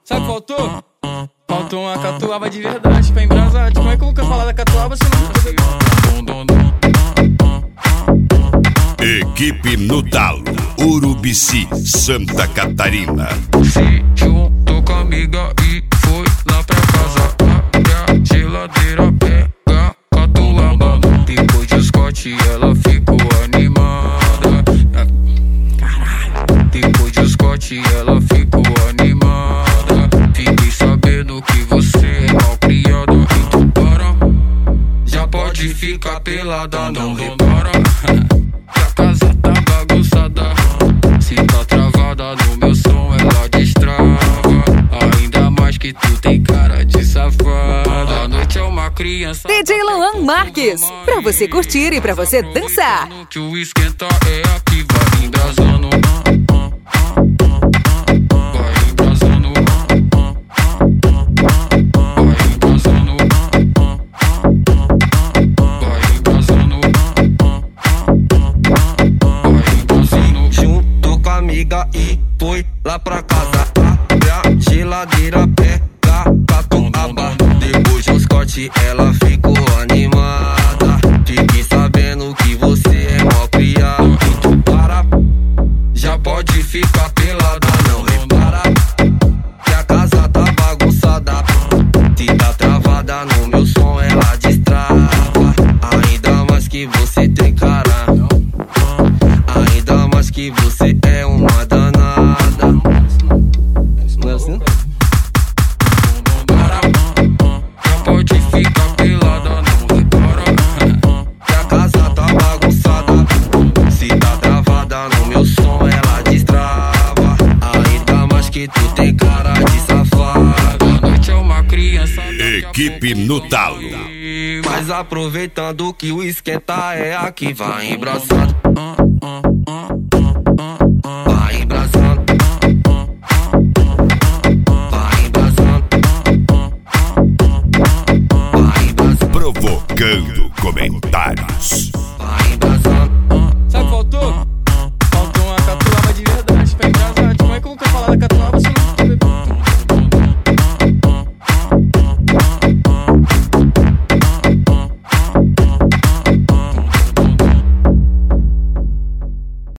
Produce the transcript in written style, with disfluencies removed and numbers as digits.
Sabe o que faltou? Faltou uma catuaba de verdade pra embrasar. Como é que eu vou falar da catuaba se não... Equipe no Talo, Urubici, Santa Catarina. Se juntou com a amiga e foi lá pra casa. Abre a geladeira, pega catuaba. Depois de Scott ela ficou animada. Caralho. Depois de Scott ela ficou animada. Fiquei sabendo que você é mal criada. Então para, já pode ficar pelada, não repara. A casa tá bagunçada. Se tá travada no meu som, ela destrava. Ainda mais que tu tem cara de safada. A noite é uma criança. DJ Luan Marques, pra você curtir e pra você dançar. Que o esquenta é aqui, vai embrasando. Vai embrasando. Vai embrasando. Vai embrasando. Junto com a amiga e foi lá pra casa. Abre a geladeira, pega catuaba. Depois do Scott ela ficou animada. Fiquei sabendo que você é mó criado. Então para, já pode ficar pelada, não repara. Que a casa tá bagunçada. Se tá travada no meu som ela destrava. Ainda mais que você tem cara. Ainda mais que você é uma danada. Não é assim? Já pode ficar pelada, não repara. Que a casa tá bagunçada. Se tá travada no meu som ela destrava. Ainda mais que tu tem cara de safada. A noite é uma criança. Equipe no Talo. Mas aproveitando que o esquenta é aqui, vai embraçando. Vai embraçando. Vai embraçando. Vai embraçando. Provocando comentários. Vai embraçando. Sabe o que faltou?